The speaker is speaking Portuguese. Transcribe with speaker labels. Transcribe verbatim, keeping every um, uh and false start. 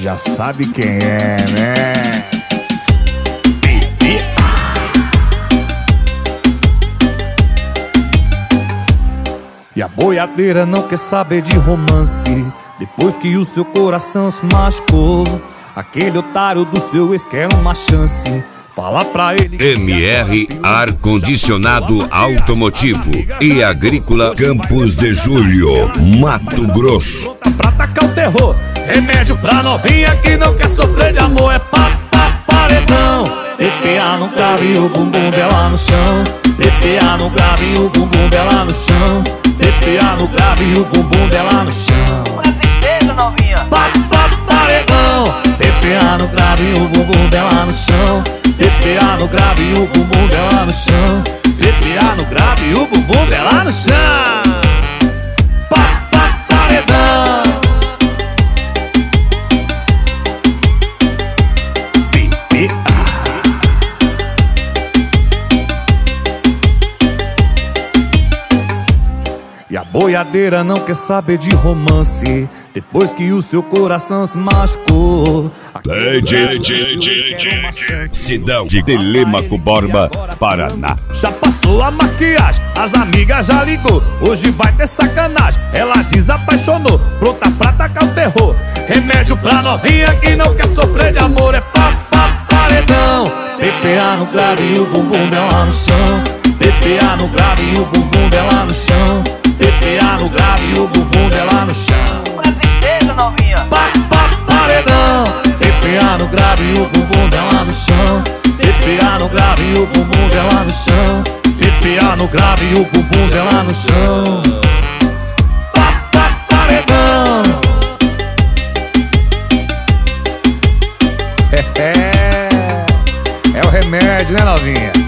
Speaker 1: Já sabe quem é, né? E a boiadeira não quer saber de romance, depois que o seu coração se machucou. Aquele otário do seu ex quer uma chance. Fala pra ele que
Speaker 2: M R Ar-Condicionado Automotivo e Agrícola Campos de Julho, Mato Grosso.
Speaker 1: Pra tacar o terror, remédio pra novinha que não quer sofrer de amor. É pá, pá, paredão. T P A no grave e o bumbum dela no chão. T P A no grave e o bumbum dela no chão. T P A no grave e o bumbum dela no chão. Pá, pá, paredão. T P A no grave e o bumbum dela no chão. T P A no grave e o bumbum dela no chão. T P A no grave e o bumbum dela no chão. Pá, pá, paredão. T P A. E a boiadeira não quer saber de romance, depois que o seu coração se machucou.
Speaker 2: Cidão de Telêmaco Borba, Paraná.
Speaker 1: Já passou a maquiagem, as amigas já ligou. Hoje vai ter sacanagem, ela desapaixonou. Pronta pra tacar o terror, remédio pra novinha que não quer sofrer de amor. É pá, pá, paredão. T P A no grave e o bumbum dela no chão. T P A no grave e o bumbum dela no chão. T P A no grave e o bumbum dela no chão. Pá, pá, paredão. T P A no grave e o bumbum dela no chão. T P A no grave e o bumbum dela no chão. T P A no grave e o bumbum dela no chão. Pá, pá, paredão. É, é, é o remédio, né, novinha?